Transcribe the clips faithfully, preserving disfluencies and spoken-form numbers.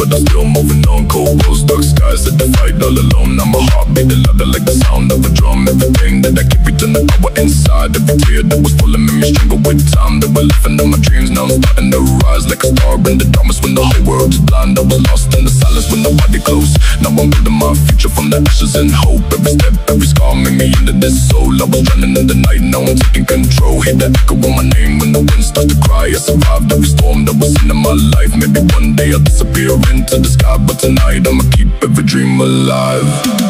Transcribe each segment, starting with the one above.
but I'm still moving on. Cold rose, dark skies at the fight all alone. Now my heart beating louder like the sound of a drum. Everything that I keep return the power inside. Every tear that was full of me stronger with time. That were laughing in my dreams, now I'm starting to rise like a star in the darkness when the whole world is blind. I was lost in the silence when nobody close. Now I'm building my future from the ashes and hope. Every step, every scar made me into this soul. I was running in the night, now I'm taking control. Hear the echo of my name when the wind starts to cry. I survived every storm that was into my life. Maybe one day I'll disappear into the sky, but tonight I'ma keep every dream alive.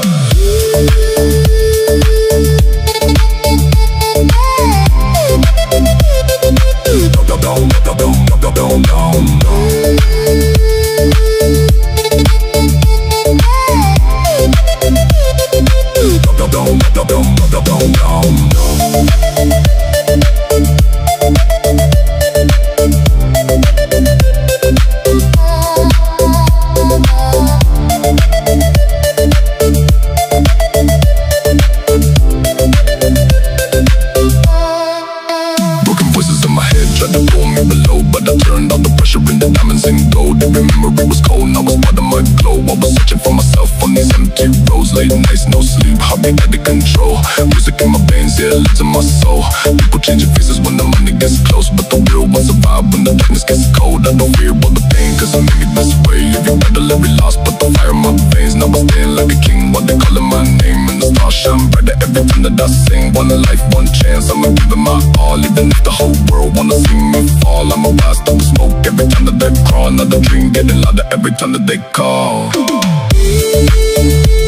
Tried to pull me below, but I turned all the pressure into diamonds and gold. Every memory was cold, now was part of my glow. I was searching for myself on these empty roads. Late nights, no sleep, heartbeat out of control. Music in my veins, yeah, it lives in my soul. People changing faces when the money gets close, but the real ones survive when the darkness gets cold. I don't fear all the pain, cause I made it this way. Every battle, every loss, put the fire in my veins. Now I stand like a king while they calling my name. And the stars shine brighter every time that I sing. One life, one chance, I'ma give it my all. Even if the whole world wanna see me fall, I'ma rise to the smoke every time that they crawl. Another dream getting louder every time that they call.